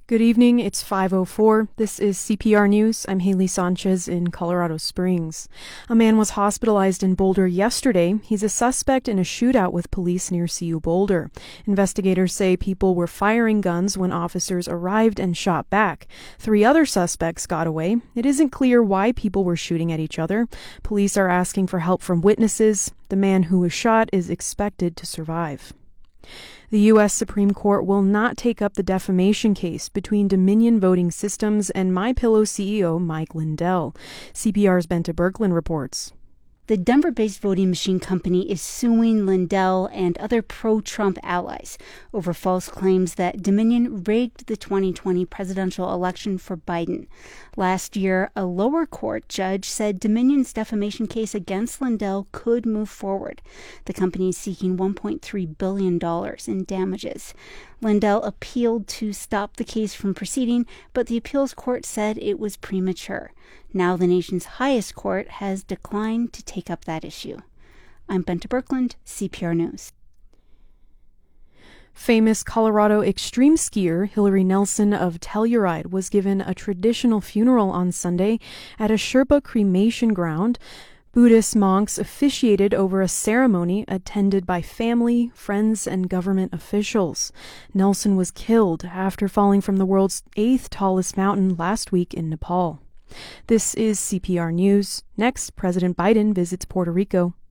Good evening, it's 5:04. This is CPR News. I'm Haley Sanchez in Colorado Springs. A man was hospitalized in Boulder yesterday. He's a suspect in a shootout with police near CU Boulder. Investigators say people were firing guns when officers arrived and shot back. 3 other suspects got away. It isn't clear why people were shooting at each other. Police are asking for help from witnesses. The man who was shot is expected to survive. The U.S. Supreme Court will not take up the defamation case between Dominion Voting Systems and MyPillow CEO Mike Lindell. CPR's Bente Birkeland reports. The Denver-based voting machine company is suing Lindell and other pro-Trump allies over false claims that Dominion rigged the 2020 presidential election for Biden. Last year, a lower court judge said Dominion's defamation case against Lindell could move forward. The company is seeking $1.3 billion in damages. Lindell appealed to stop the case from proceeding, but the appeals court said it was premature. Now the nation's highest court has declined to take up that issue. I'm Bente Birkeland, CPR News. Famous Colorado extreme skier Hilary Nelson of Telluride was given a traditional funeral on Sunday at a Sherpa cremation ground. Buddhist monks officiated over a ceremony attended by family, friends, and government officials. Nelson was killed after falling from the world's 8th tallest mountain last week in Nepal. This is CPR News. Next, President Biden visits Puerto Rico.